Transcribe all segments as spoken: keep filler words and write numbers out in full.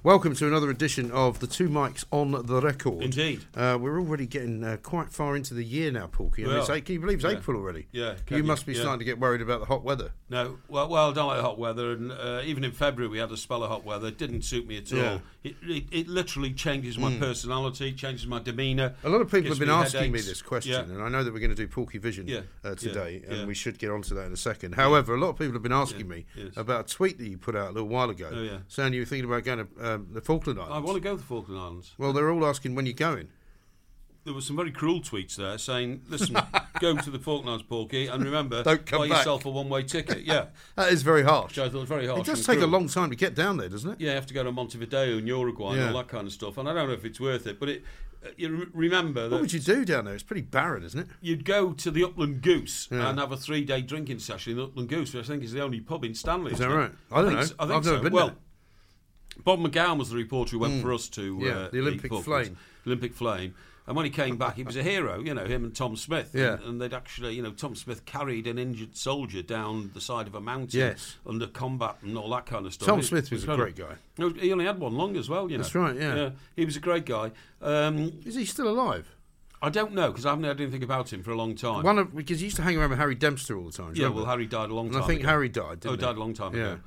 Welcome to another edition of the Two Mics on the Record. Indeed. Uh, we're already getting uh, quite far into the year now, Porky. I mean, it's, can you believe it's yeah. April already? Yeah. You, you must be yeah. starting to get worried about the hot weather. No, well, well, I don't like hot weather, and uh, even in February we had a spell of hot weather. It didn't suit me at all. Yeah. It, it, it literally changes my mm. personality, changes my demeanour. A lot of people have been me asking headaches. me this question, yeah. and I know that we're going to do Porky Vision yeah. uh, today, yeah. and yeah. we should get onto that in a second. However, a lot of people have been asking yeah. me yes. about a tweet that you put out a little while ago, oh, yeah. saying you were thinking about going to um, the Falkland Islands. I want to go to the Falkland Islands. Well, they're all asking when you're going. There were some very cruel tweets there saying, listen, go to the Falkland Islands, Porky, and remember, Don't come buy back. yourself a one-way ticket. Yeah. That is very harsh. Which I thought was very harsh. It does and take cruel. a long time to get down there, doesn't it? Yeah, you have to go to Montevideo and Uruguay yeah. and all that kind of stuff, and I don't know if it's worth it, but it, uh, you re- remember that... What would you do down there? It's pretty barren, isn't it? You'd go to the Upland Goose yeah. and have a three-day drinking session in the Upland Goose, which I think is the only pub in Stanley. Is that right? I don't I know. So, I think I've so. never been well, there. Bob McGowan was the reporter who went mm. for us to yeah, uh, the Olympic the Flame. Olympic Flame. And when he came back, he was a hero, you know, him and Tom Smith. Yeah. And, and they'd actually, you know, Tom Smith carried an injured soldier down the side of a mountain yes. under combat and all that kind of stuff. Tom It, Smith was incredible. a great guy. He only had one lung as well, you know. That's right, yeah. yeah. He was a great guy. Um, Is he still alive? I don't know, because I haven't heard anything about him for a long time. One of Because he used to hang around with Harry Dempster all the time. Yeah, remember? well, Harry died a long and time I think ago. Harry died, didn't Oh, he? died a long time yeah. ago.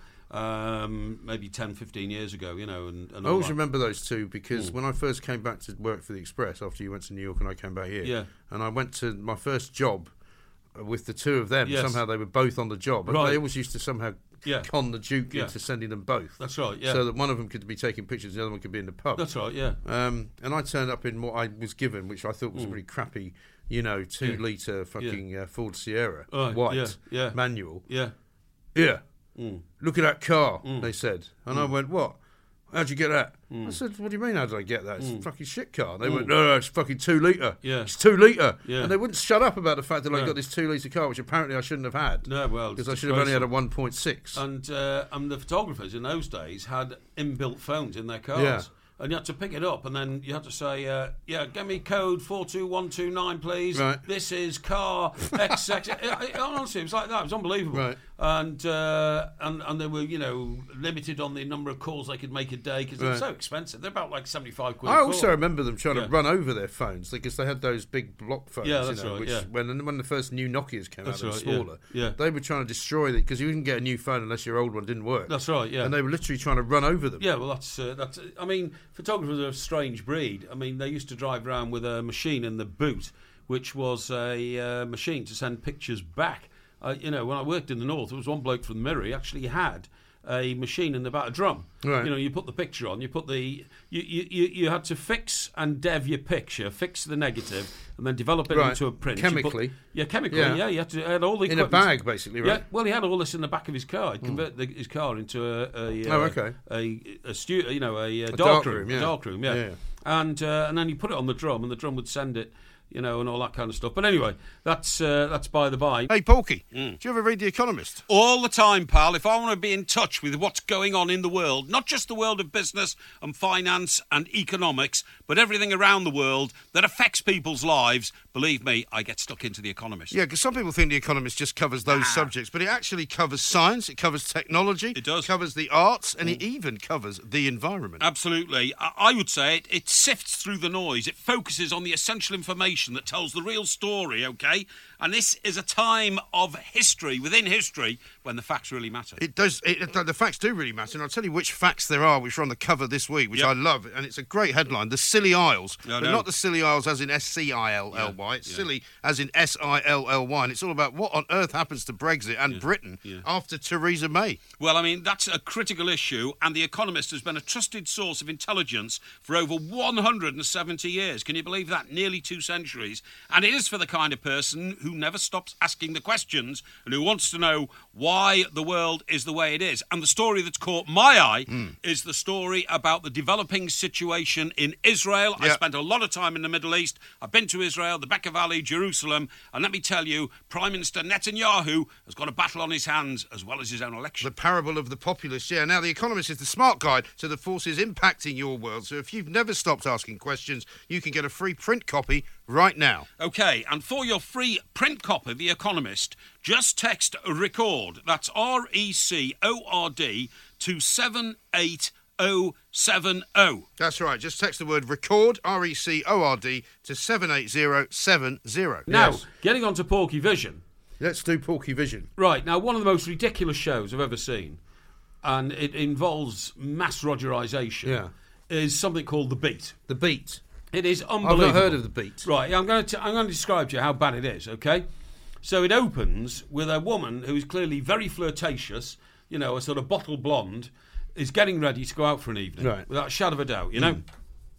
Um, maybe ten, fifteen years ago, you know. And, and I all always that. remember those two because Mm. when I first came back to work for the Express after you went to New York and I came back here, Yeah. and I went to my first job with the two of them. Yes. Somehow they were both on the job, and Right. they always used to somehow Yeah. con the Duke Yeah. into sending them both. That's right, yeah. So that one of them could be taking pictures, the other one could be in the pub. That's right, yeah. Um, and I turned up in what I was given, which I thought was Mm. a really crappy, you know, two Yeah. litre fucking uh, Ford Sierra, Right, white, yeah, yeah. manual. Yeah. Yeah. Mm. Look at that car, Mm. they said. And Mm. I went, what? How'd you get that? Mm. I said, what do you mean, how did I get that? It's Mm. a fucking shit car. And they Mm. went, no, no, it's fucking two litre. Yeah. It's two litre. Yeah. And they wouldn't shut up about the fact that I No. got this two litre car, which apparently I shouldn't have had. No, well, Because I it's should have only had a disgraceful. one point six. And, uh, and the photographers in those days had inbuilt phones in their cars. Yeah. And you had to pick it up, and then you had to say, uh, yeah, give me code four two one two nine, please. Right. This is car X X. it, it, honestly, it was like that. It was unbelievable. Right. And, uh, and and they were, you know, limited on the number of calls they could make a day because they were Right. so expensive. They're about like seventy-five quid I a also call. remember them trying Yeah. to run over their phones because they had those big block phones. Yeah, you that's know, right, which yeah. when when the first new Nokias came That's out, they were right, yeah. smaller. Yeah. They were trying to destroy it because you didn't get a new phone unless your old one didn't work. That's right, yeah. And they were literally trying to run over them. Yeah, well, that's uh, that's. I mean, photographers are a strange breed. I mean, they used to drive around with a machine in the boot, which was a uh, machine to send pictures back. Uh, you know, when I worked in the north, there was one bloke from the Mirror. He actually had a machine in the back of a drum. Right. You know, you put the picture on. You put the you, you, you, you had to fix and dev your picture, fix the negative, and then develop it Right. into a print. You put- Chemically. yeah, chemically. Yeah. Yeah, you had to had all the In a equipment. bag, basically, right? Yeah, well, he had all this in the back of his car. He'd convert the, his car into a, a, Oh, uh, okay. a, a stu- you know, a, a, dark dark room, room, yeah. a dark room, yeah. Yeah. And uh, and then you put it on the drum, and the drum would send it, you know, and all that kind of stuff. But anyway, that's uh, that's by the by. Hey, Porky, Mm. do you ever read The Economist? All the time, pal. If I want to be in touch with what's going on in the world, not just the world of business and finance and economics, but everything around the world that affects people's lives, believe me, I get stuck into The Economist. Yeah, because some people think The Economist just covers those Ah. subjects, but it actually covers science, it covers technology, It does. covers the arts, and it even covers the environment. Absolutely. I, I would say it, it sifts through the noise. It focuses on the essential information that tells the real story, OK? And this is a time of history, within history, when the facts really matter. It does. It, it- the facts do really matter, and I'll tell you which facts there are, which are on the cover this week, which Yep. I love, and it's a great headline: "The Scilly Isles," I but know. not the Scilly Isles as in S C I L L Y. It's Yeah. silly as in S I L L Y, and it's all about what on earth happens to Brexit and Britain Yeah. after Theresa May. Well, I mean, that's a critical issue, and The Economist has been a trusted source of intelligence for over one hundred seventy years. Can you believe that? Nearly two centuries. And it is for the kind of person who never stops asking the questions and who wants to know why the world is the way it is. And the story that's caught my eye Mm. is the story about the developing situation in Israel. I Yeah. spent a lot of time in the Middle East. I've been to Israel, the Bekaa Valley, Jerusalem, and let me tell you, Prime Minister Netanyahu has got a battle on his hands as well as his own election. The parable of the populist. Yeah, now The Economist is the smart guide to the forces impacting your world. So if you've never stopped asking questions, you can get a free print copy right now. OK, and for your free print copy of The Economist, just text RECORD, that's R E C O R D, to seven eight oh seven oh. That's right. Just text the word record, R E C O R D, to seven eight zero seven zero. Now, Yes. getting on to Porky Vision. Let's do Porky Vision. Right, now, one of the most ridiculous shows I've ever seen, and it involves mass Rogerisation, Yeah. is something called The Beat. The Beat. It is I've unbelievable. not heard of The Beat. Right, I'm going to I'm going to describe to you how bad it is, okay? So it opens with a woman who is clearly very flirtatious, you know, a sort of bottle blonde, is getting ready to go out for an evening. Right. Without a shadow of a doubt, you know? Mm.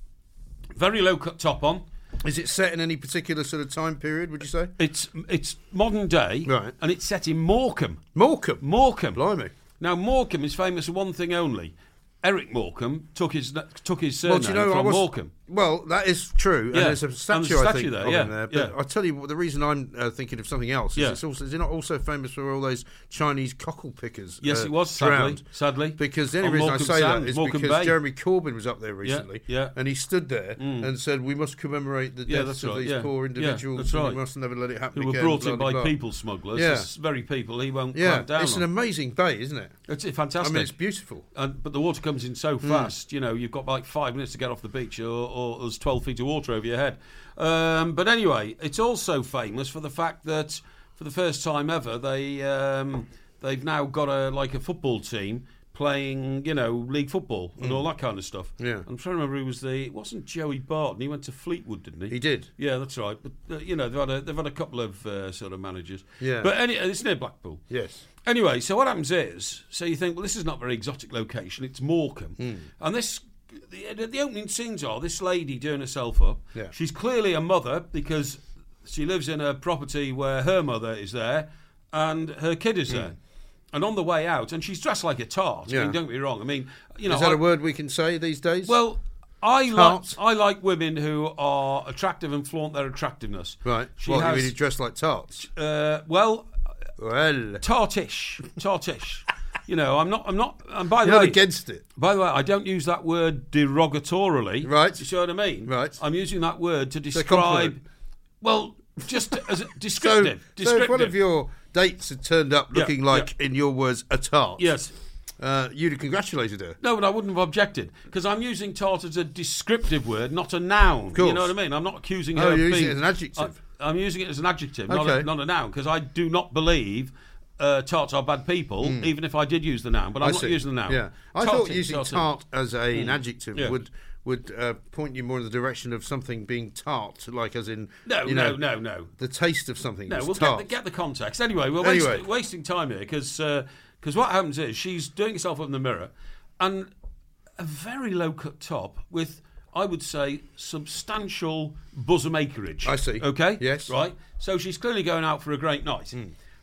Very low-cut top on. Is it set in any particular sort of time period, would you say? It's it's modern day, Right. and it's set in Morecambe. Morecambe. Morecambe. Blimey. Now, Morecambe is famous for one thing only. Eric Morecambe took his took his surname Well, do you know, I from was, Morecambe. Well, that is true, and Yeah. there's a And statue, there's a I statue think, there, of yeah, him there. But yeah. I'll tell you what, the reason I'm uh, thinking of something else is Yeah. it's also, is it not also famous for all those Chinese cockle pickers? Yes, uh, it was, sadly. drowned? Sadly. Because the only On reason Morecambe I say Sand, that is Morecambe because Bay. Jeremy Corbyn was up there recently, yeah. and he stood there and said, we must commemorate the Yeah, deaths that's of right, these yeah. poor Yeah, individuals, that's and right. we must never let it happen Who were again. brought in blah, by blah, blah. people smugglers. Yeah. This very people he won't Yeah, clamp down it's on. an amazing bay, isn't it? It's I fantastic. mean, it's beautiful. And, but the water comes in so fast, you know, you've got like five minutes to get off the beach, or, or there's twelve feet of water over your head. Um, but anyway, it's also famous for the fact that for the first time ever, they um, they've now got a like a football team playing, you know, league football and all that kind of stuff. Yeah. I'm trying to remember who was the. It wasn't Joey Barton. He went to Fleetwood, didn't he? He did. Yeah, that's right. But uh, you know, they've had a, they've had a couple of uh, sort of managers. Yeah. But any, it's near Blackpool. Yes. Anyway, so what happens is, so you think, well, this is not a very exotic location. It's Morecambe, Hmm. and this, the, the opening scenes are this lady doing herself up. Yeah. She's clearly a mother because she lives in a property where her mother is there and her kid is there. And on the way out, and she's dressed like a tart. I Hmm. Yeah. mean, don't get me wrong. I mean, you know, Is that I- a word we can say these days? well, I like Tart. I like women who are attractive and flaunt their attractiveness. right. She What, has, you mean dressed like tarts? uh, well, Well, tartish, tartish. You know, I'm not. I'm not. And by the you're not way, against it. by the way, I don't use that word derogatorily. Right. You see what I mean? Right. I'm using that word to a describe. compliment. Well, just as a So, descriptive. so descriptive. if one of your dates had turned up Yeah, looking like, in your words, a tart, yes. uh, you'd have congratulated her. No, but I wouldn't have objected because I'm using tart as a descriptive word, not a noun. Of course. You know what I mean? I'm not accusing Oh, her you're of using being. it as an adjective. I, I'm using it as an adjective, not, Okay. a, not a noun, because I do not believe uh, tarts are bad people, even if I did use the noun. But I'm I not see. using the noun. Yeah, I Tarting, thought using tarting. tart as a, an adjective Yeah. would would uh, point you more in the direction of something being tart, like as in No, you no, know, no, no. the taste of something. No, was we'll tart. get the, get the context. Anyway, we're Anyway. Wasting, wasting time here because because what happens is she's doing herself up in the mirror and a very low cut top with, I would say, substantial bosom acreage. I see. Okay? Yes. Right? So she's clearly going out for a great night.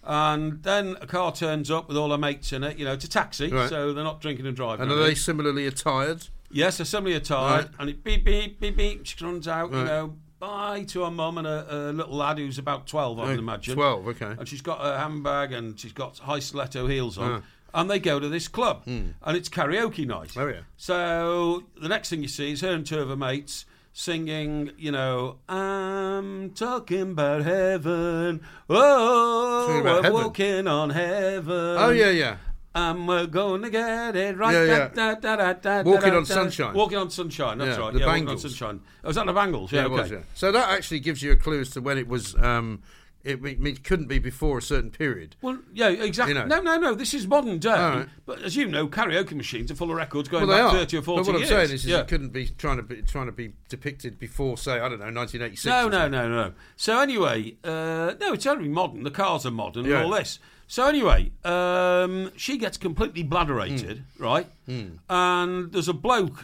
And then a car turns up with all her mates in it, you know, it's a taxi, Right. so they're not drinking and driving. And are are they similarly attired? Yes, they're similarly attired, Right. and it beep, beep, beep, beep. She runs out, you Right. know, bye to her mum and a, a little lad who's about twelve, I would Oh, imagine. twelve, okay. And she's got a handbag and she's got high stiletto heels on. Ah. And they go to this club, and it's karaoke night. Oh, yeah. So the next thing you see is her and two of her mates singing, you know, I'm talking about heaven. Oh, Talking about we're heaven? walking on heaven. Oh yeah, yeah. And we're going to get it right. Yeah, yeah. Da, da, da, da, Walking da, on da. Sunshine. Walking on Sunshine, that's Yeah, right. the yeah, Walking on Bangles. Sunshine. Oh, was that the Bangles? Yeah, Yeah, it okay. was, yeah. So that actually gives you a clue as to when it was. Um, it, it, it couldn't be before a certain period. Well, yeah, exactly. You know. No, no, no. This is modern day. All right. But as you know, karaoke machines are full of records going Well, they back are. thirty or forty but what years. I'm saying is, is yeah. it couldn't be trying to be trying to be depicted before, say, I don't know, nineteen eighty-six. No, or no, something. no, no. So anyway, uh, no, it's only modern. The cars are modern Yeah. and all this. So anyway, um, she gets completely bladderated, right? And there's a bloke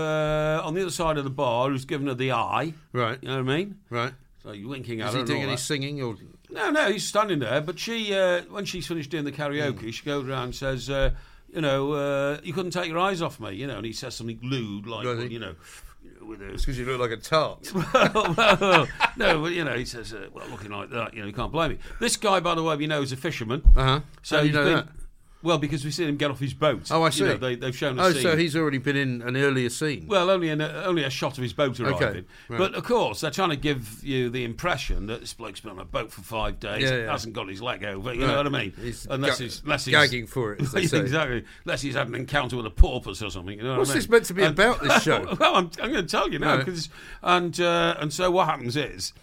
uh, on the other side of the bar who's given her the eye. Right, You know what I mean? right. So you're winking at Is her. he and doing all any that. singing or? No, no, he's standing there. But she, uh, when she's finished doing the karaoke, Hmm. she goes around and says, uh, you know, uh, you couldn't take your eyes off me, you know, and he says something lewd, like, Does well, he? you know, with a... It's because you look like a tart. well, well, no, but, you know, he says, uh, well, looking like that, you know, you can't blame me. This guy, by the way, we know is a fisherman. Uh huh. So How do you he's know been- that? Well, because we've seen him get off his boat. Oh, I see. You know, they, they've shown a Oh, scene. so he's already been in an earlier scene. Well, only an, only a shot of his boat arriving. Okay, right. But, of course, they're trying to give you the impression that this bloke's been on a boat for five days, Yeah, yeah. hasn't got his leg over, you Right. know what I mean? He's unless ga- he's, unless he's gagging for it, as they say. Exactly. Unless he's had an encounter with a porpoise or something, you know What's what I mean? this meant to be And- about, this show? Well, I'm, I'm going to tell you now. Right. 'cause- and, uh, and so what happens is,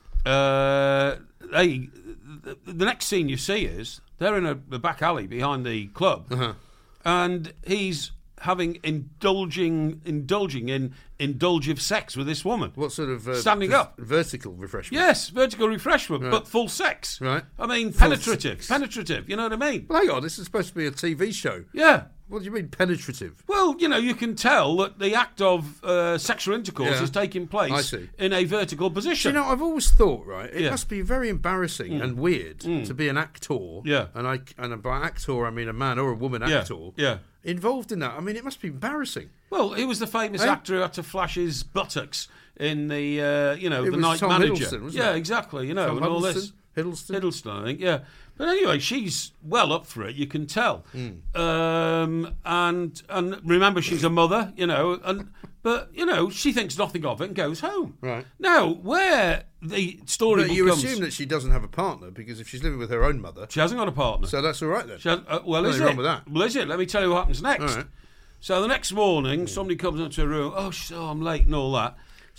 uh, they, the, the next scene you see is they're in a, a back alley behind the club, Uh-huh. and he's having indulging indulging in indulgive sex with this woman. What sort of... Uh, Standing v- up. Vertical refreshment? Yes, vertical refreshment, Right. but full sex. Right. I mean, Full penetrative. sex. Penetrative, you know what I mean? Well, hang on, this is supposed to be a T V show. Yeah. What do you mean, penetrative? Well, you know, you can tell that the act of uh, sexual intercourse Yeah. is taking I place see. in a vertical Do position. you know, I've always thought, right, it Yeah. must be very embarrassing and weird to be an actor. Yeah. And I and by actor, I mean a man or a woman Yeah, actor. yeah. Involved in that. I mean, it must be embarrassing. Well, he was the famous Eh? actor who had to flash his buttocks in the, uh, you know, It the was night Tom manager. Hiddleston, wasn't yeah, it? exactly. You know, Tom and all this. Hiddleston? Hiddleston? Hiddleston, I think. Yeah, but anyway, she's well up for it. You can tell. Hmm. Um, and and remember, she's a mother. You know, and but you know, she thinks nothing of it and goes home. Right. Now, where the story But you comes, assume that she doesn't have a partner because if she's living with her own mother, she hasn't got a partner. so that's all right then. She has, uh, well, is Nothing it? wrong with that. Well, is it? Let me tell you what happens next. All right. So the next morning, somebody comes into her room. Oh, sh- oh, I'm late and all that.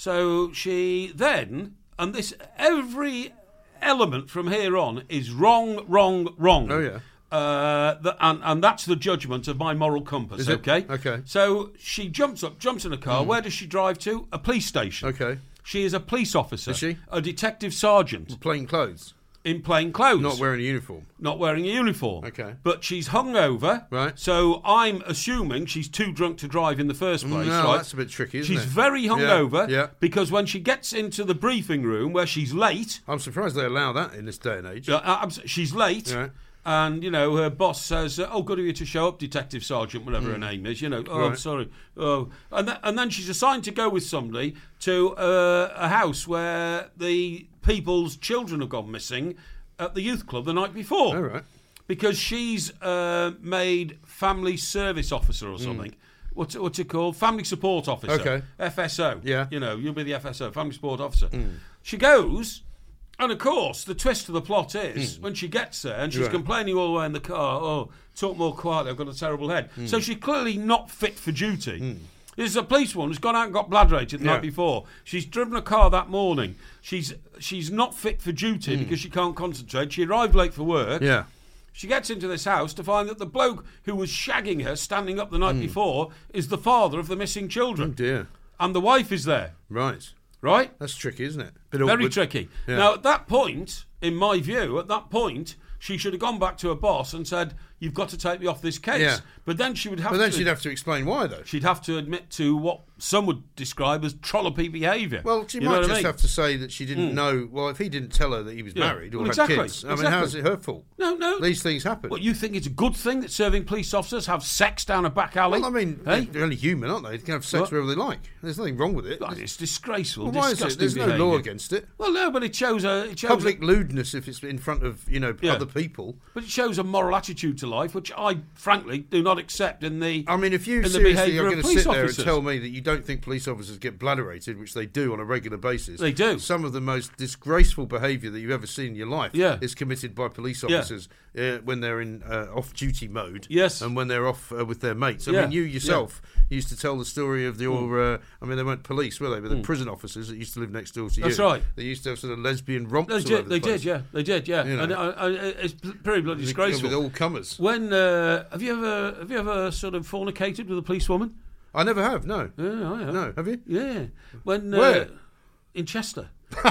So she then, and this every element from here on is wrong, wrong, wrong. Oh, yeah. Uh, the, and, and that's the judgment of my moral compass. Is it? Okay. Okay. So she jumps up, jumps in a car. Where does she drive to? A police station. Okay. She is a police officer. Is she? A detective sergeant Plain clothes, in plain clothes. not wearing a uniform. Not wearing a uniform. Okay. But she's hungover. Right. So I'm assuming she's too drunk to drive in the first place. No, right? that's a bit tricky, isn't She's it? very hungover. Yeah, yeah. Because when she gets into the briefing room where she's late, I'm surprised they allow that in this day and age. uh, abs- she's late. Right. And, you know, her boss says, uh, oh, good of you to show up, Detective Sergeant, whatever her name is, you know. Oh, I'm Right. sorry. Oh. And, th- and then she's assigned to go with somebody to uh, a house where the people's children have gone missing at the youth club the night before. All right. Because she's uh, made family service officer Hmm. or something. What's, it- what's it called? Family support officer. Okay. F S O. Yeah. You know, you'll be the F S O, family support officer. She goes, and of course, the twist of the plot is when she gets there and she's Right. complaining all the way in the car, oh, talk more quietly, I've got a terrible head. So she's clearly not fit for duty. This is a policewoman who's gone out and got bladderated the Yeah. night before. She's driven a car that morning. She's she's not fit for duty because she can't concentrate. She arrived late for work. Yeah. She gets into this house to find that the bloke who was shagging her standing up the night before is the father of the missing children. Oh dear. And the wife is there, Right. right? That's tricky, isn't it? Bit Very awkward. tricky. Yeah. Now, at that point, in my view, at that point, she should have gone back to her boss and said, you've got to take me off this case. Yeah. But then she would have But then to... she'd have to explain why, though. she'd have to admit to what some would describe as trollopy behaviour. Well, she You know might what I just mean? have to say that she didn't know. Well, if he didn't tell her that he was Yeah. married or Well, had exactly, kids, I mean, exactly. how's it her fault? No, no. These things happen. What, you think it's a good thing that serving police officers have sex down a back alley? Well, I mean, Hey? they're only human, aren't they? They can have sex What? wherever they like. There's nothing wrong with it. God, it's disgraceful, Well, why is it? disgusting There's no behaviour. law against it. Well, no, but it shows a... It shows Public a, lewdness if it's in front of, you know, Yeah. other people. but it shows a moral attitude to life, which I, frankly, do not accept in the... I mean, if you in the seriously behaviour are of going to police sit there officers. and tell me that you don't think police officers get bladderated, which they do on a regular basis, They do. Some of the most disgraceful behaviour that you've ever seen in your life Yeah. is committed by police Yeah. officers uh, when they're in uh, off-duty mode, Yes. and when they're off uh, with their mates. I Yeah. mean, you yourself used to tell the story of your. Uh, I mean, they weren't police, were they? But they're prison officers that used to live next door to you. That's right. They used to have sort of lesbian romps. They all did, over the they place. did, yeah, they did, yeah. You know. And I, I, it's pretty bloody With disgraceful. all comers. When uh, have you ever have you ever sort of fornicated with a policewoman? I never have. No. Yeah, I have. No. Have you? Yeah, when uh, Where? in Chester.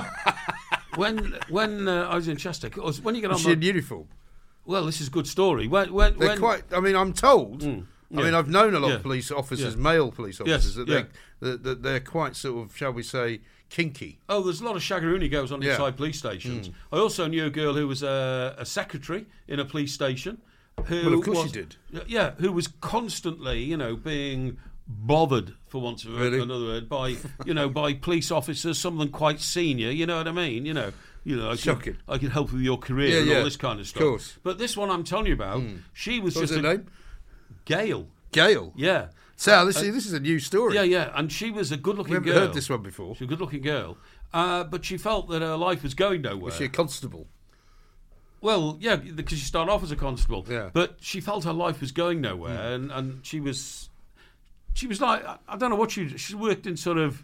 when when uh, I was in Chester, 'cause when you get on, Was she in the, uniform? well, this is a good story. When when, They're when quite. I mean, I'm told. I yeah. mean, I've known a lot Yeah. of police officers, Yeah. male police Yes, officers, that, yeah. they, that, that they're quite sort of, shall we say, kinky. oh, there's a lot of shagaroony goes on Yeah. inside police stations. I also knew a girl who was a, a secretary in a police station. Who Well, of course was, you did. Yeah, who was constantly, you know, being bothered, for want of Really? another word, by you know by police officers, some of them quite senior. You know what I mean? You know, you know, I Shocking. can, I can help with your career Yeah, and yeah. all this kind of stuff. Of course. But this one I'm telling you about, she was What was just her a name? Gail. Gail. Yeah. Sal, this, this is a new story. Yeah, yeah, and she was a We good-looking haven't girl. heard this one before. She was a good-looking girl, uh, but she felt that her life was going nowhere. Was she a constable? Well, yeah, because she started off as a constable, Yeah. but she felt her life was going nowhere, and, and she was, she was like, I, I don't know what she, she worked in sort of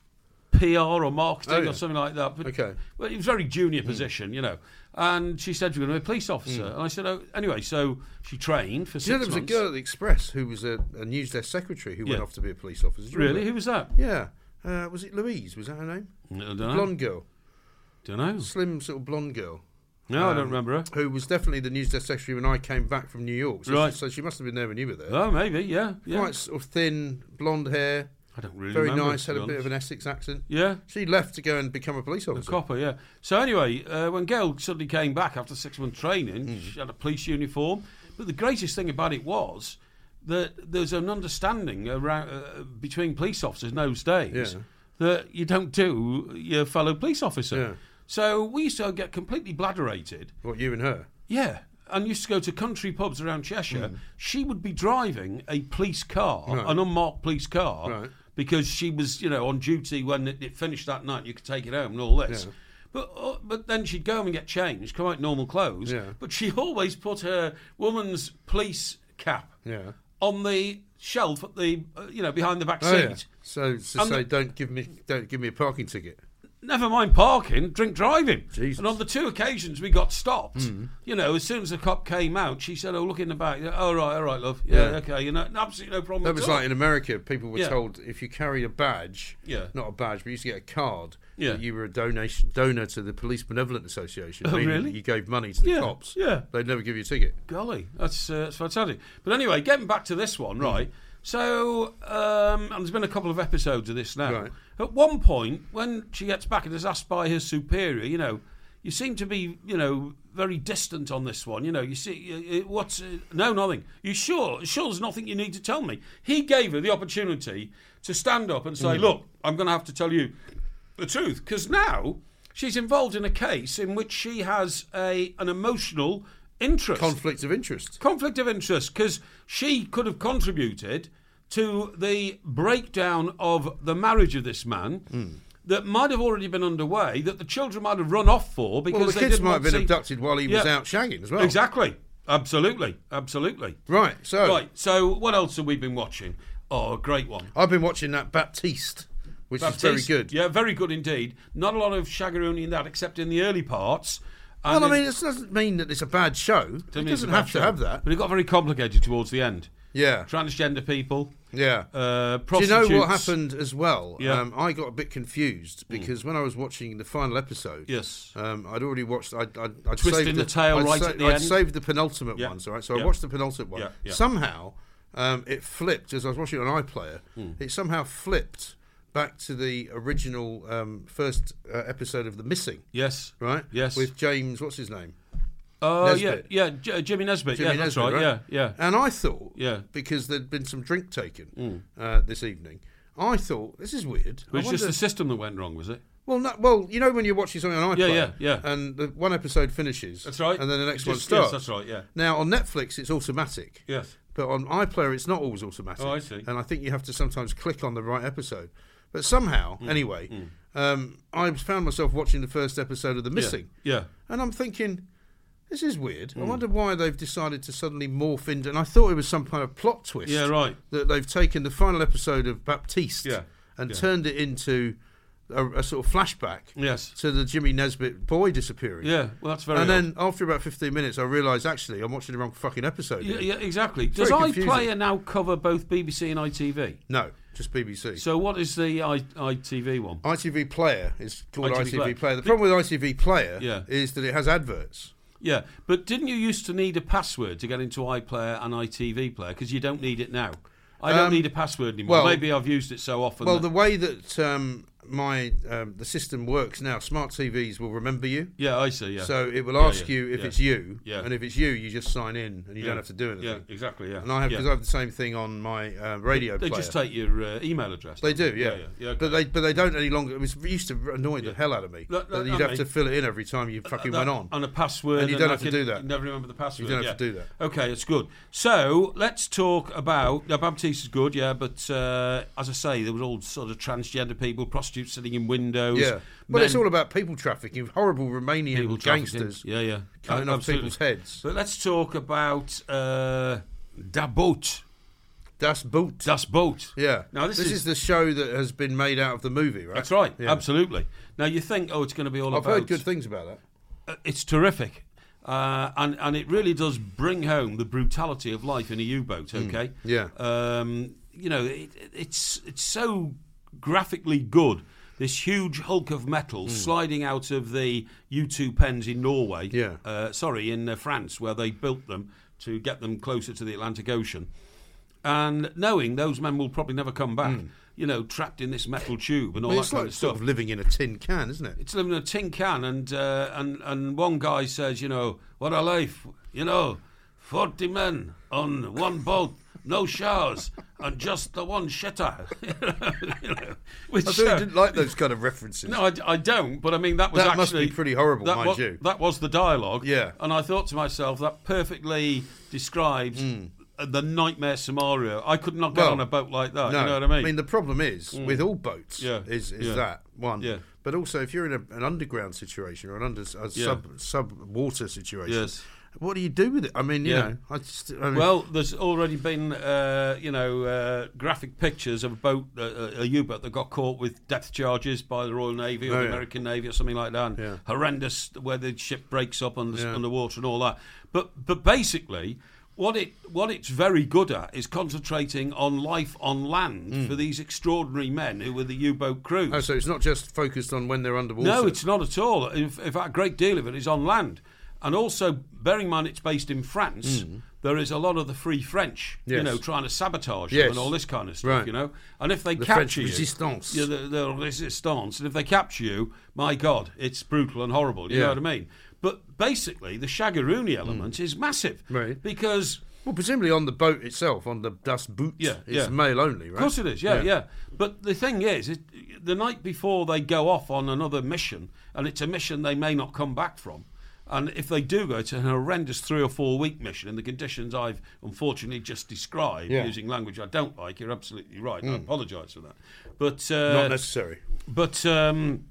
P R or marketing Oh, yeah. or something like that. But, Okay. But it was a very junior position, you know. And she said she was going to be a police officer, and I said, oh, anyway, so she trained for Do you know six there was months. a girl at the Express who was a, a news desk secretary who went Yeah. off to be a police officer. Do you Really? remember? Who was that? Yeah. Uh, was it Louise? Was that her name? I don't know. Blonde girl. Don't know. Slim sort of blonde girl. No, I don't Um, remember her. Who was definitely the news desk secretary when I came back from New York. So, Right. she, so she must have been there when you were there. Oh, maybe, yeah, yeah. Quite sort of thin, blonde hair, I don't really very remember. nice, to had be a bit of honest. an Essex accent. Yeah. She left to go and become a police The officer. copper, yeah. So anyway, uh, when Gail suddenly came back after six months training, Hmm. she had a police uniform. But the greatest thing about it was that there's an understanding around uh, between police officers in those days Yeah. that you don't do your fellow police officer. Yeah. So we used to get completely bladderated. What, you and her? Yeah. And used to go to country pubs around Cheshire. She would be driving a police car, Hmm. Right. an unmarked police car, Right. because she was, you know, on duty when it, it finished that night. You could take it home and all this. Yeah. But uh, but then she'd go home and get changed, come out in normal clothes. Yeah. But she always put her woman's police cap Yeah. on the shelf at the, uh, you know, behind the back Oh, seat. yeah. So, so And say, the- don't give me, don't give me a parking ticket. Never mind parking, drink driving. Jesus. And on the two occasions we got stopped, you know, as soon as the cop came out, she said, "Oh, look in the back." Yeah, oh, right, all right, love. Yeah, Yeah. okay. You know, absolutely no problem. That at was all. like in America, people were Yeah. told if you carry a badge, Yeah. not a badge, but you used to get a card, Yeah. that you were a donation donor to the Police Benevolent Association. Oh, meaning really? You gave money to the Yeah, cops. yeah. They'd never give you a ticket. Golly, that's, uh, that's fantastic. But anyway, getting back to this one, right? So, um, and there's been a couple of episodes of this now. Right. At one point, when she gets back and is asked by her superior, you know, you seem to be, you know, very distant on this one. You know, you see, uh, uh, what's uh, no, nothing. You sure? Sure, there's nothing you need to tell me. He gave her the opportunity to stand up and say, "Look, I'm going to have to tell you the truth," because now she's involved in a case in which she has a an emotional interest. Conflict of interest. Conflict of interest, because she could have contributed to the breakdown of the marriage of this man Hmm. that might have already been underway, that the children might have run off for because Well, the they kids didn't might want have been to see- abducted while he was Yeah. out shagging as well. Exactly. Absolutely. Absolutely. Right, so Right. So what else have we been watching? Oh, a great one. I've been watching that Baptiste, which is very Baptiste. good. Yeah, very good indeed. Not a lot of Shaggeroni in that, except in the early parts. Well, And I in- mean, it doesn't mean that it's a bad show. mean It it's a doesn't bad have show. to have that. But it got very complicated towards the end. Yeah, Transgender people, yeah. uh, Do you prostitutes. know what happened as well? Yeah. Um, I got a bit confused because when I was watching the final episode, Yes. um, I'd already watched. I'd, I'd, I'd Twisting saved the tail I'd right sa- at the I'd end. saved the penultimate Yeah. ones, all right? So I Yeah. watched the penultimate one. Yeah, yeah. Somehow, um, it flipped as I was watching it on iPlayer. Hmm. It somehow flipped back to the original um, first uh, episode of The Missing, Yes. right? Yes. With James, what's his name? Oh, yeah, Nesbitt. yeah, J- Jimmy Nesbitt. Jimmy yeah, that's Nesbitt, right. right? Yeah, yeah. And I thought, Yeah. because there'd been some drink taken Mm. uh, this evening, I thought this is weird. It I was just wonder- the system that went wrong, was it? Well, no, well, you know when you're watching something on iPlayer, Yeah, yeah, yeah. and the one episode finishes, That's right. and then the next It one just- starts. Yes, that's right. Yeah. Now on Netflix, it's automatic, Yes. but on iPlayer, it's not always automatic. Oh, I see. And I think you have to sometimes click on the right episode. But somehow, Mm. anyway, um, I found myself watching the first episode of The Missing, Yeah. and I'm thinking, this is weird. Mm. I wonder why they've decided to suddenly morph into. And I thought it was some kind of plot twist. Yeah. Right. That they've taken the final episode of Baptiste Yeah. and Yeah. turned it into a, a sort of flashback Yes. to the Jimmy Nesbitt boy disappearing. Yeah. Well, that's very. And odd. then after about fifteen minutes, I realised actually I'm watching the wrong fucking episode. Yeah, here. yeah, exactly. Does very confusing. iPlayer now cover both B B C and I T V? No, just B B C. So what is the I, ITV one? I T V Player is called I I T V T V Player. Player. The problem with I T V Player Yeah. is that it has adverts. Yeah, but didn't you used to need a password to get into iPlayer and I T V Player? Because you don't need it now. I don't Um, need a password anymore. well- Maybe I've used it so often. Well, that- the way that um, my um, the system works now. Smart T Vs will remember you. Yeah, I see. Yeah. So it will Yeah, ask yeah, you if yeah. it's you, Yeah. and if it's you, you just sign in, and you Yeah. don't have to do anything. Yeah, exactly. Yeah. And I have yeah. because I have the same thing on my uh, radio They player. just take your uh, email address. They don't do, yeah. yeah, yeah, yeah okay. But they but they don't any longer. It, was, it used to annoy the hell out of me. That- that- that you'd I have mean- to fill it in every time you fucking That- went on. And a password. And you don't I have to could- do that. You never remember the password. You don't have yeah. to do that. Okay, it's good. So let's talk about. Now, Baptiste is good, yeah, but uh, as I say, there was all sort of transgender people, prostitutes sitting in windows. Yeah. Well, men- it's all about people trafficking, horrible Romanian people trafficking. gangsters Yeah, yeah. cutting Uh, off absolutely. people's heads. But let's talk about uh, Da Boot. Das Boot. Das Boot. Yeah. Now, this is- is the show that has been made out of the movie, right? That's right, Yeah. absolutely. Now, you think, oh, it's going to be all I've about... heard good things about that. Uh, it's terrific. Uh, and, and it really does bring home the brutality of life in a U-boat, okay? yeah. Um, you know, it, it's it's so graphically good. This huge hulk of metal sliding out of the U two pens in Norway. Yeah. Uh, sorry, in uh, France, where they built them to get them closer to the Atlantic Ocean. And knowing those men will probably never come back, you know, trapped in this metal tube and all Well, that it's kind like of sort stuff. of living in a tin can, isn't it? It's living in a tin can, and uh, and and one guy says, you know, what a life, you know, forty men on one boat, no showers, and just the one shitter. you know, which, I thought uh, you didn't like those kind of references. no, I, I don't. But I mean, that was That must actually be pretty horrible, that mind was, you. That was the dialogue. Yeah. and I thought to myself, that perfectly describes uh, the nightmare scenario. I could not get Well, on a boat like that. No, You know what I mean? I mean, the problem is with all boats Yeah, is, is yeah. that one. Yeah. But also, if you're in a, an underground situation or an under a Yeah. sub sub water situation, Yes. what do you do with it? I mean, you Yeah. know, I just I mean, Well, there's already been, uh, you know, uh, graphic pictures of a boat, uh, a U-boat that got caught with depth charges by the Royal Navy or Oh, the yeah. American Navy or something like that. And Yeah. horrendous, where the ship breaks up under, Yeah. underwater and all that. But but basically, what it what it's very good at is concentrating on life on land for these extraordinary men who were the U-boat crews. oh, so it's not just focused on when they're underwater. No, it's not at all. In, in fact, a great deal of it is on land. And also, bearing in mind it's based in France, there is a lot of the Free French, you Yes. know, trying to sabotage Yes. you and all this kind of stuff, Right. you know. And if they The capture French you, resistance. yeah, the, the resistance, and if they capture you, my God, it's brutal and horrible. You Yeah. know what I mean? But basically, the shagaroony element is massive, Right. Because. Well, presumably on the boat itself, on the Das Boot, Yeah, it's yeah. male only, right? Of course it is, yeah, Yeah. yeah. But the thing is, it, the night before they go off on another mission, and it's a mission they may not come back from, and if they do go, it's an horrendous three or four week mission in the conditions I've unfortunately just described, Yeah. using language I don't like. You're absolutely right. I apologise for that. But uh, Not necessary. but um,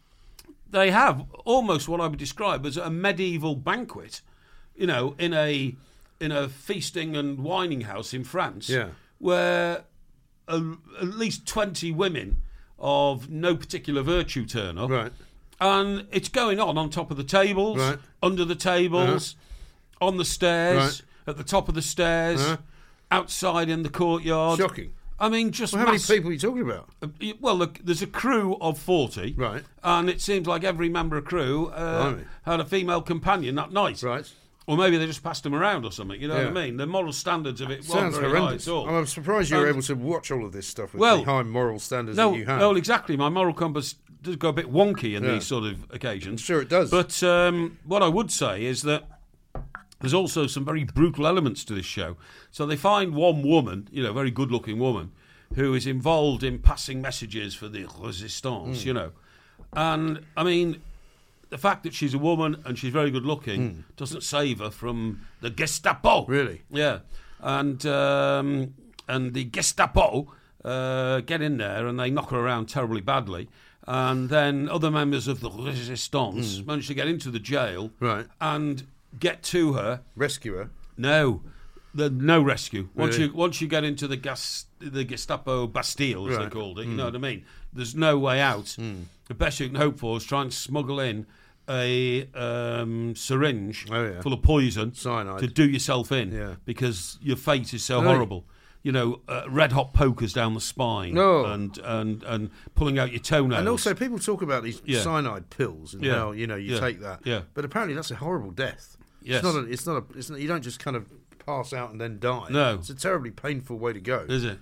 they have almost what I would describe as a medieval banquet, you know, in a in a feasting and wining house in France, Yeah. where a, at least twenty women of no particular virtue turn up, Right. and it's going on on top of the tables, Right. under the tables, on the stairs, at the top of the stairs, Uh-huh. outside in the courtyard. Shocking. I mean, just Well, how many mass- people are you talking about? uh, y- Well, look, there's a crew of forty, Right. and it seems like every member of crew uh, Blimey. had a female companion that night. Right. Or maybe they just passed them around or something, you know Yeah. what I mean? The moral standards of it weren't Sounds very horrendous. high at all. I'm surprised you were And- able to watch all of this stuff with Well, the high moral standards no, that you have. no, exactly. My moral compass does go a bit wonky in Yeah. these sort of occasions. Sure it does. But um, what I would say is that there's also some very brutal elements to this show. So they find one woman, you know, very good-looking woman, who is involved in passing messages for the resistance, Hmm. you know. And, I mean, the fact that she's a woman and she's very good-looking doesn't save her from the Gestapo. Really? Yeah. And um, and the Gestapo uh, get in there and they knock her around terribly badly. And then other members of the resistance manage to get into the jail Right. and get to her. Rescue her. No, the no rescue. Once Really? you once you get into the gas, the Gestapo Bastille, as they Right. called it, you know what I mean. There's no way out. The best you can hope for is try and smuggle in a um, syringe Oh, yeah. full of poison Cyanide. to do yourself in, Yeah. because your fate is so Really? horrible. You know, uh, red hot pokers down the spine, No. and, and and pulling out your toenails. And also, people talk about these Yeah. cyanide pills and Yeah. how you know you Yeah. take that. Yeah. But apparently, that's a horrible death. Yes. It's not. A, it's not. A, it's not. You don't just kind of pass out and then die. No. It's a terribly painful way to go. is it?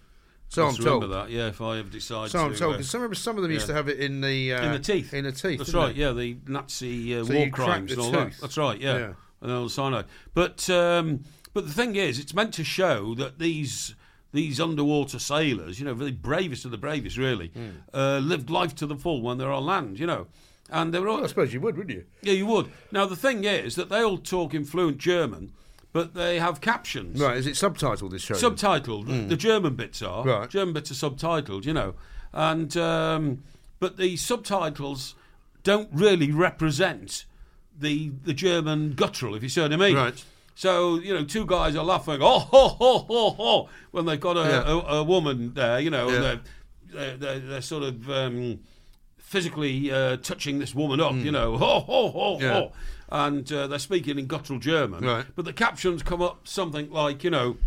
So I'm Just remember told. that, yeah, if I ever decide So to... I'm told. uh, Because some, some of them used yeah. to have it in the uh, in the teeth. In the teeth. That's didn't right, they? yeah, the Nazi uh, So war you crack crimes the and all that. tooth. That's right, yeah. Yeah. And all the cyanide. But, um, but the thing is, it's meant to show that these... These underwater sailors, you know, the bravest of the bravest, really, Mm. uh, lived life to the full when they're on land, you know. And they were all, Well, I suppose you would, wouldn't you? yeah, you would. Now, the thing is that they all talk in fluent German, but they have captions. Right, is it subtitled, this show? Subtitled. The German bits are. Right. German bits are subtitled, you know. And um, but the subtitles don't really represent the the German guttural, if you see what I mean. Right. So, you know, two guys are laughing, oh, ho, ho, ho, ho, when they've got a, Yeah. a, a woman there, you know, Yeah. and they're, they're, they're, they're sort of um, physically uh, touching this woman up, you know, ho, ho, ho, Mm. Yeah. ho. And uh, they're speaking in guttural German. Right. But the captions come up something like, you know,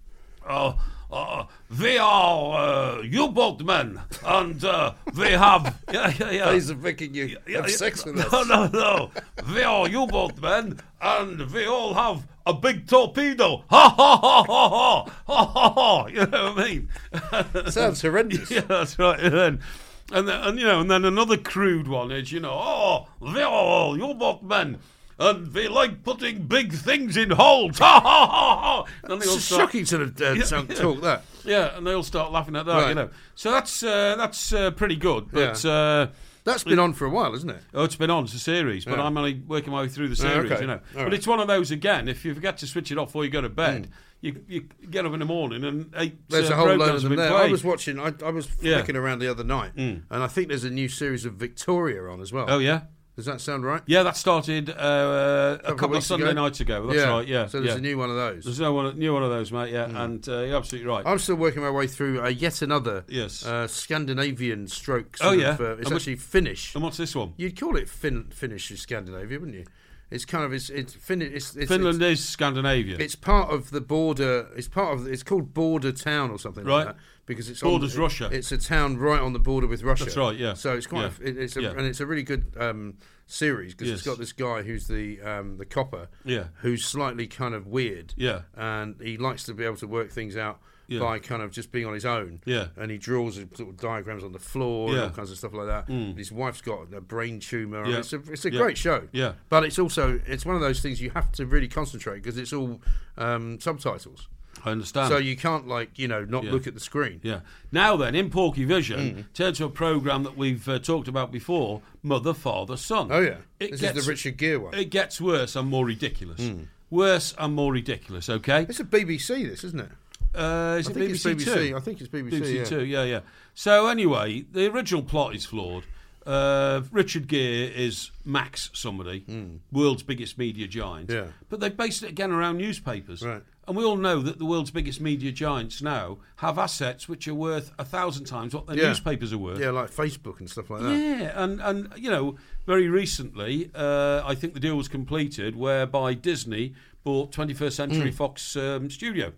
uh, uh, we are uh, U-boat men, and uh, we have... Yeah, yeah, yeah. Days of Viking, you have sex with us. No, no, no. We are U-boat men, and we all have a big torpedo. Ha, ha, ha, ha, ha, ha, ha, ha. You know what I mean? Sounds horrendous. Yeah, that's right. And then, and, then, and you know, and then another crude one is, you know, oh, we are all U-boat men, and we like putting big things in holes. Ha, ha, ha, ha. And they all It's start- shocking to uh, Yeah, talk, yeah. talk that. Yeah, and they all start laughing at that, Right. you know. So that's uh, that's uh, pretty good, but. Uh, That's been on for a while, isn't it? Oh, it's been on. It's a series, but Yeah. I'm only working my way through the Oh, series, okay. you know. All But right. it's one of those, again, if you forget to switch it off before you go to bed, you you get up in the morning and eight There's uh, a whole load programmes of them have been there. I played. was watching, I, I was Yeah. flicking around the other night, and I think there's a new series of Victoria on as well. Oh, yeah? Does that sound right? Yeah, that started uh, a couple of weeks Sunday ago? nights ago. That's right, yeah. So there's yeah. a new one of those. There's no one, new one of those, mate, yeah, and uh, you're absolutely right. I'm still working my way through uh, yet another Yes. uh, Scandinavian stroke. Oh, sort yeah. of, uh, it's And actually Finnish. And what's this one? You'd call it fin- Finnish in Scandinavia, wouldn't you? It's kind of it's it's, fin- it's, it's Finland It's, is Scandinavia. it's part of the border. It's part of. It's called Border Town or something Right. like that because it's Borders on, Russia. It's a town right on the border with Russia. That's right, yeah. So it's quite. Yeah. A, it, it's a, Yeah. and it's a really good um, series because Yes. it's got this guy who's the um, the copper. Yeah. Who's slightly kind of weird. Yeah. And he likes to be able to work things out. Yeah. By kind of just being on his own, Yeah. and he draws sort of diagrams on the floor and Yeah. all kinds of stuff like that. Mm. His wife's got a brain tumor. Yeah. It's a it's a Yeah. great show. Yeah. But it's also it's one of those things you have to really concentrate because it's all um, subtitles. I understand. So you can't like you know not Yeah. look at the screen. Yeah. Now then, in Porky Vision, Mm. turn to a programme that we've uh, talked about before, Mother, Father, Son. Oh yeah, It this gets, is the Richard Gere one. It gets worse and more ridiculous. Worse and more ridiculous, okay? It's a B B C, this isn't it? Uh, is I it think B B C, it's B B C. Two? I think it's B B C. B B C yeah. Two, yeah, yeah. So anyway, the original plot is flawed. Uh, Richard Gere is Max somebody, world's biggest media giant. Hmm. Yeah. But they based it again around newspapers. Right. And we all know that the world's biggest media giants now have assets which are worth a thousand times what their Yeah. newspapers are worth. Yeah, like Facebook and stuff like that. Yeah, and, and you know, very recently, uh, I think the deal was completed whereby Disney bought twenty-first Century Mm. Fox um, Studio,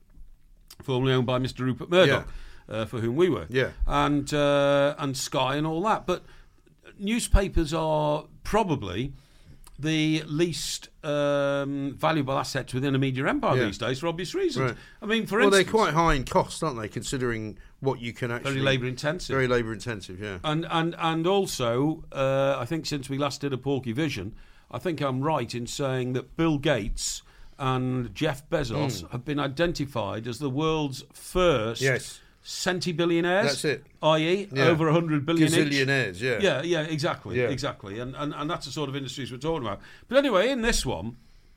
formerly owned by Mister Rupert Murdoch, uh, for whom we were, Yeah. and uh, and Sky and all that. But newspapers are probably the least um, valuable assets within a media empire Yeah. these days for obvious reasons. Right. I mean, for Well, instance, they're quite high in cost, aren't they? Considering what you can actually very labour intensive. very labour intensive. Yeah. And and and also, uh, I think since we last did a Porky Vision, I think I'm right in saying that Bill Gates and Jeff Bezos Mm. have been identified as the world's first Yes. centibillionaires. That's it. that is, Yeah. over one hundred billion each. Gazillionaires. Yeah. Yeah, yeah, exactly, Yeah. exactly, and, and and that's the sort of industries we're talking about. But anyway, in this one,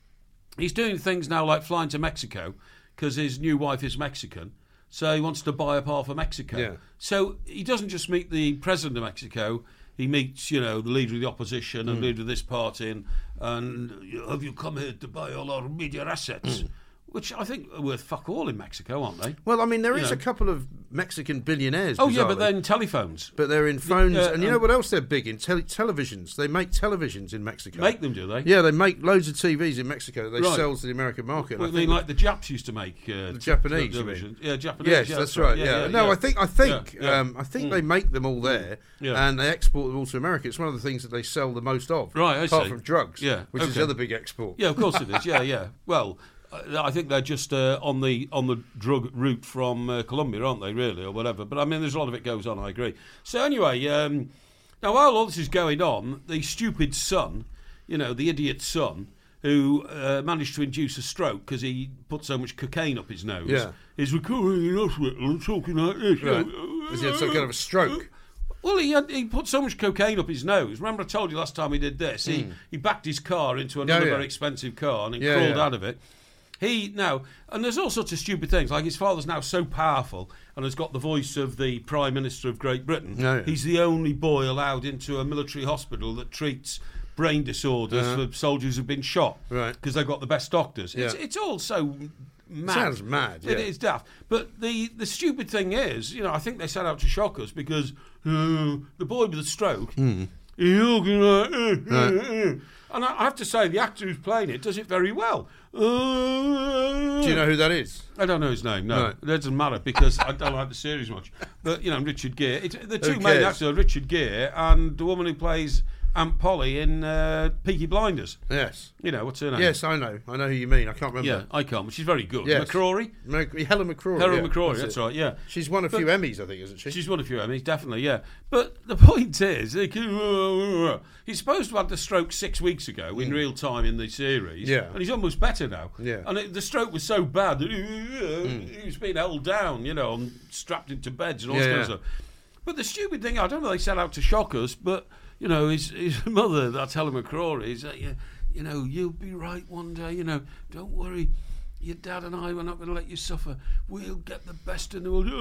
he's doing things now like flying to Mexico because his new wife is Mexican, so he wants to buy up half of Mexico. Yeah. So he doesn't just meet the president of Mexico; he meets, you know, the leader of the opposition and Mm. leader of this party, and, and have you come here to buy all our media assets? Mm. Which I think are worth fuck all in Mexico, aren't they? Well, I mean, there You is know. a couple of Mexican billionaires. Oh yeah, but bizarrely. then telephones. But they're in phones, uh, and you know um, what else they're big in? Tele- televisions. They make televisions in Mexico. Make them, do they? Yeah, they make loads of T Vs in Mexico. They Right. sell to the American market. Well, I and I mean, think- like the Japs used to make uh, The Japanese, you television. Yeah, Japanese. yes, yeah, that's right. Yeah, no, yeah. I think I think Yeah, yeah. um, I think Mm. they make them all there, Yeah. and they export them all to America. It's one of the things that they sell the most of, Right, I apart see. from drugs, Yeah, which is okay. the other big export. Yeah, of course it is. Yeah, yeah. Well, I think they're just uh, on the on the drug route from uh, Colombia, aren't they, really, or whatever? But, I mean, there's a lot of it goes on, I agree. So, anyway, um, now, while all this is going on, the stupid son, you know, the idiot son, who uh, managed to induce a stroke because he put so much cocaine up his nose, Yeah. is recovering in hospital and talking like this. Right. You know, Has he had some kind of a stroke? Well, he had, he put so much cocaine up his nose. Remember I told you last time he did this? He, he backed his car into another yeah. very expensive car and he Yeah, crawled yeah. out of it. He now, and there's all sorts of stupid things, like his father's now so powerful and has got the voice of the Prime Minister of Great Britain. Yeah, yeah. He's the only boy allowed into a military hospital that treats brain disorders Uh-huh. for soldiers who've been shot. Right. Because they've got the best doctors. It's, Yeah. it's all so mad. Sounds mad, It yeah. is daft. But the, the stupid thing is, you know, I think they set out to shock us because uh, the boy with the stroke, Hmm. he's looking like, uh, uh, uh. And I I have to say, the actor who's playing it does it very well. Uh, Do you know who that is? I don't know his name, no. Right. It doesn't matter because I don't like the series much. But, you know, Richard Gere. It, the two Who main cares? actors are Richard Gere and the woman who plays Aunt Polly in uh, Peaky Blinders. Yes. You know, what's her name? Yes, I know. I know who you mean. I can't remember. Yeah, I can't, but she's very good. Yes. McCrory? Mac- Helen McCrory. Helen yeah, McCrory, that's that's it. right, yeah. She's won a But- few Emmys, I think, isn't she? She's won a few Emmys, definitely, yeah. But the point is, like, he's supposed to have the stroke six weeks ago in real time in the series. Yeah. And he's almost better now. Yeah. And it, the stroke was so bad that he was being held down, you know, and strapped into beds and all Yeah, this kind yeah. of stuff. But the stupid thing, I don't know, they set out to shock us, but, you know, his, his mother, that's Helen McCrory, is that, you, you know, you'll be right one day, you know, don't worry. Your dad and I, we're not going to let you suffer. We'll get the best in the world.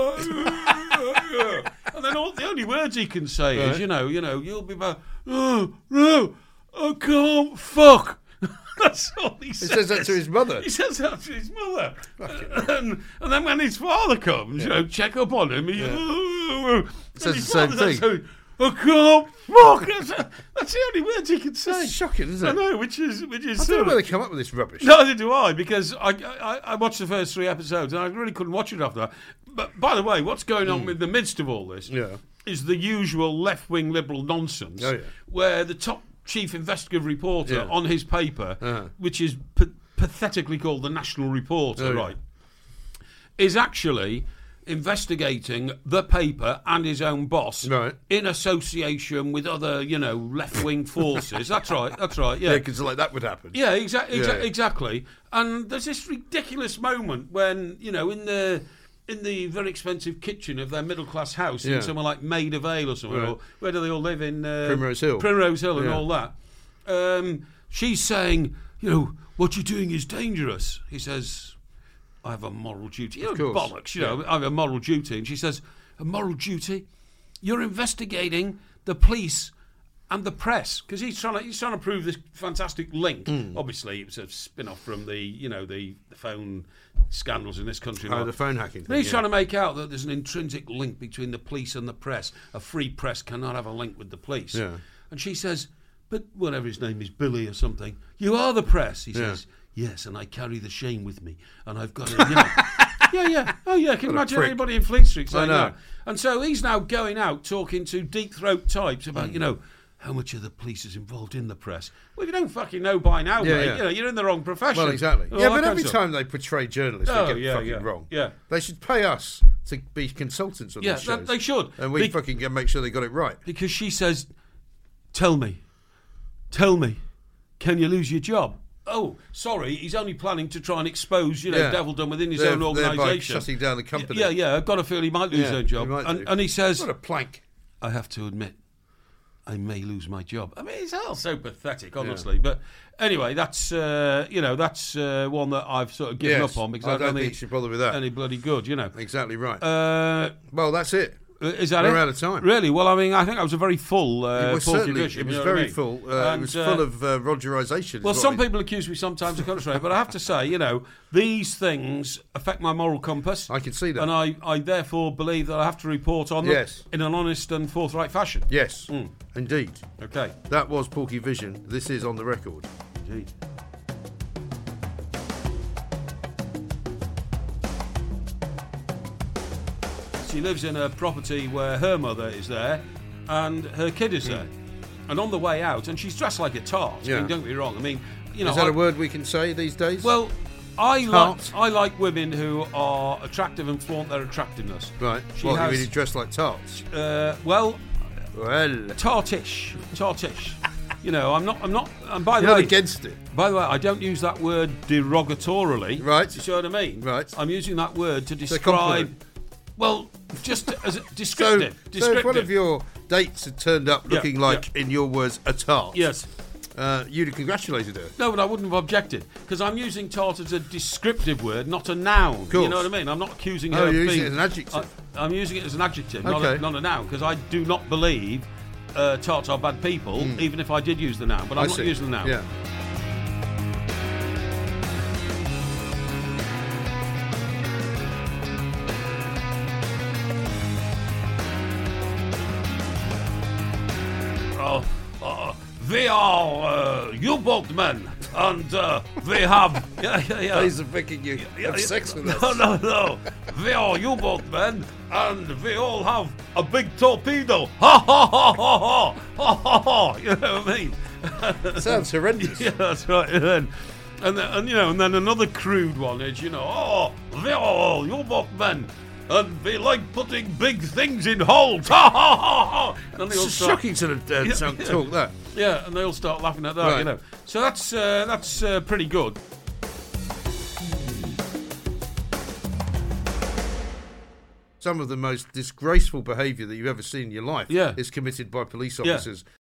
And then all, the only words he can say Right. is, you know, you know, you'll be back. Oh, no, I can't fuck. That's all he says. He says that to his mother. He says that to his mother. And, and then when his father comes, you know, check up on him, he Yeah. Says his the same father thing. says, I can't fuck. That's, that's the only words he can say. It's shocking, isn't I it? know, which is which is I don't sort know of- where they come up with this rubbish. Neither do I, because I, I I watched the first three episodes and I really couldn't watch it after that. But by the way, what's going on in the midst of all this Yeah. is the usual left-wing liberal nonsense, Oh, yeah. where the top chief investigative reporter Yeah. on his paper, Uh-huh. which is pa- pathetically called the National Reporter, Oh, yeah. right, is actually investigating the paper and his own boss Right. in association with other, you know, left-wing forces. That's right, that's right, Yeah, because like that would happen. yeah, exactly, exa- Yeah. exactly. And there's this ridiculous moment when, you know, in the in the very expensive kitchen of their middle class house Yeah. in somewhere like Maida Vale or somewhere, Right. or where do they all live in? Uh, Primrose Hill. Primrose Hill and Yeah. all that. Um, she's saying, you know, what you're doing is dangerous. He says, I have a moral duty. You know, course. bollocks, you know, I have a moral duty. And she says, a moral duty? You're investigating the police and the press, because he's trying to he's trying to prove this fantastic link. Hmm. Obviously, it's a spin-off from the you know the, the phone scandals in this country. and Oh, all. the phone hacking But thing. he's yeah. trying to make out that there's an intrinsic link between the police and the press. A free press cannot have a link with the police. Yeah. And she says, but whatever his name is, Billy or something, you are the press. He Yeah. says, yes, and I carry the shame with me, and I've got it. You know. Yeah, yeah. Oh, yeah. Can you What a imagine prick. anybody in Fleet Street saying I know. that? And so he's now going out talking to deep throat types about, Hmm. you know, how much of the police is involved in the press. Well, if you don't fucking know by now, Yeah, mate, yeah. you know, you're in the wrong profession. Well, exactly. All Yeah, that but kind of every stuff. time they portray journalists, Oh, they get it yeah, fucking yeah. wrong. Yeah. They should pay us to be consultants on Yeah, these that, shows. they should. And we Be- fucking get, make sure they got it right. Because she says, tell me, tell me, can you lose your job? Oh, sorry, he's only planning to try and expose, you know, Yeah. devil done within his They're- own thereby organisation. shutting down the company. Yeah, yeah, I've got a feeling he might lose Yeah, his own job. he might And, do. and he says, What a plank. I have to admit, I may lose my job. I mean, it's all so pathetic, honestly. But anyway, that's, uh, you know, that's uh, one that I've sort of given Yes, up on because I I, don't don't think think you should bother with that. any bloody good, you know. Exactly right. Uh, well, that's it. is that We're it? out of time. Really? Well, I mean, I think that was a very full uh, it was Porky certainly. Vision, It was you know what I very mean? full. Uh, And, it was uh, full of uh, Rogerisation. is Well, what some we- people accuse me sometimes of concentrating, but I have to say, you know, these things affect my moral compass. I can see that. And I, I therefore believe that I have to report on them Yes. in an honest and forthright fashion. Yes, Mm. indeed. Okay. That was Porky Vision. This is On the Record. Indeed. She lives in a property where her mother is there and her kid is there. And on the way out, and she's dressed like a tart. I Yeah. mean, don't get me wrong. I mean, you know, Is that I- a word we can say these days? well, I like Tart. I like women who are attractive and flaunt their attractiveness. Right. She What, has, you really dressed like tarts? uh, well, Well, tartish, tartish. You know, I'm not. I'm not. And by the you're not way, against it. by the way, I don't use that word derogatorily. Right. You see what I mean? Right. I'm using that word to a describe. compliment. Well, just as a So, descriptive. so descriptive. if one of your dates had turned up Yeah, looking like, yeah. in your words, a tart, yes. uh, you'd have congratulated her. No, but I wouldn't have objected because I'm using tart as a descriptive word, not a noun. course. You know what I mean? I'm not accusing Oh, her of you're being. using it as an adjective. I, I'm using it as an adjective, not, Okay. a, not a noun, because I do not believe uh, tarts are bad people, even if I did use the noun. But I'm Hmm. I not see. using the noun. Yeah. Uh, uh, we are uh, U-boat men, and uh, we have. Yeah, yeah, yeah. Days of thinking you have sex with us. No, no, no. We are U-boat men, and we all have a big torpedo. Ha ha ha ha ha ha ha ha. You know what I mean? Sounds horrendous. Yeah, that's right. And then, and, then, and you know, and then another crude one is, you know, oh, we are all U-boat men, and we like putting big things in holes. Ha ha ha ha. And they all It's start- shocking sort of uh, Yeah, talk, yeah. talk that. Yeah, and they all start laughing at that, Right. you know. So that's uh, that's uh, pretty good. Some of the most disgraceful behaviour that you've ever seen in your life Yeah. is committed by police Yeah. officers